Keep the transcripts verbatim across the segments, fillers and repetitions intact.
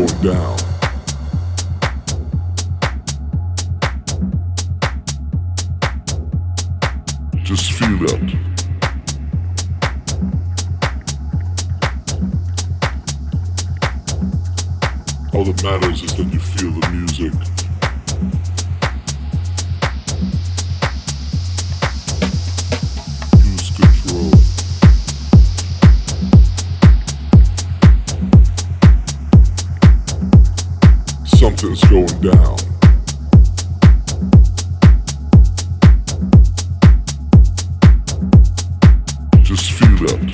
going down. Just feel it. All that matters is that you feel the music. Lose control. Something's going down. Just feel it.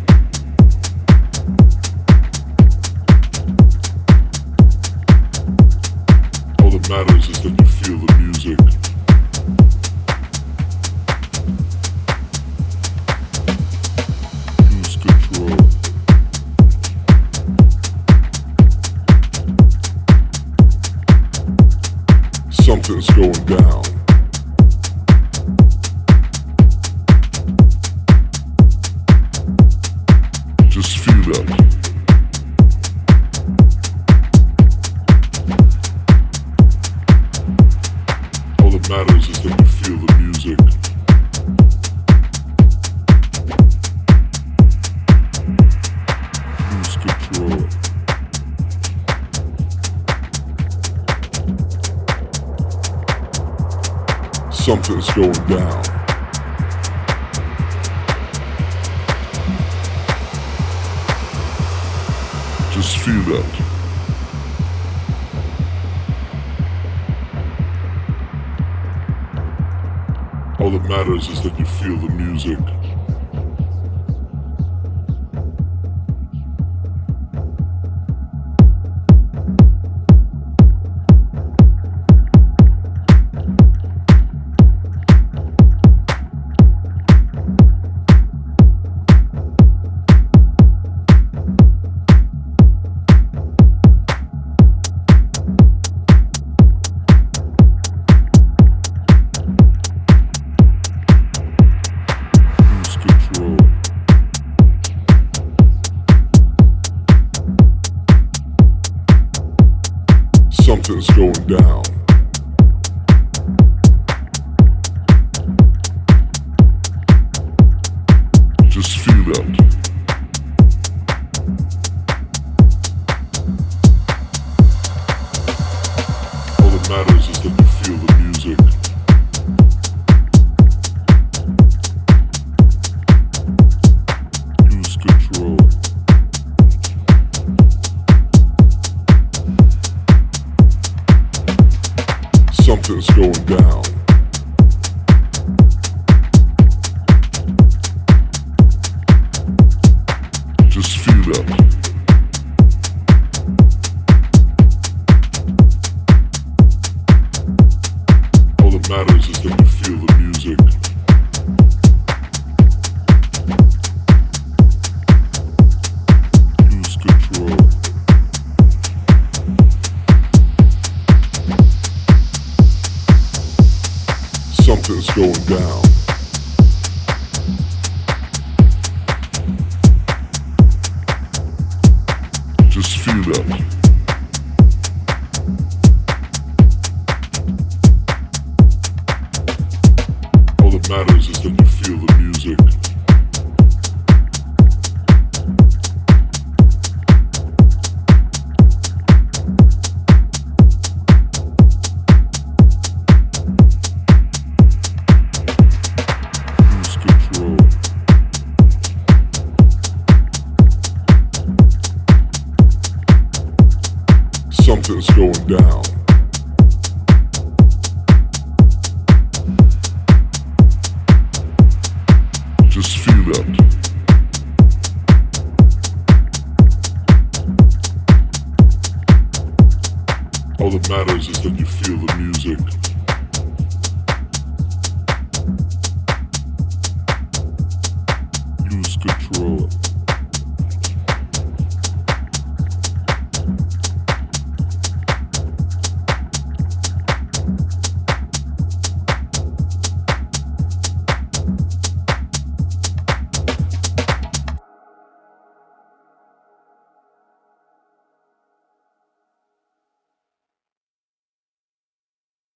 All that matters is that you feel the music. Lose control. Something's going down. Just feel it. All that matters is that you feel the music. Lose control. Something's going down. Just feel it. All that matters is that you feel the music. Something's going down. Just feel it. All that matters is that you feel the music. Lose control. Something's going down. Just feel it. All that matters is that you feel the music. Lose control. Something's going down. Just feel it. All that matters is that you feel the music. Something's going down. Just feel it. All that matters is that you feel the music. Lose control.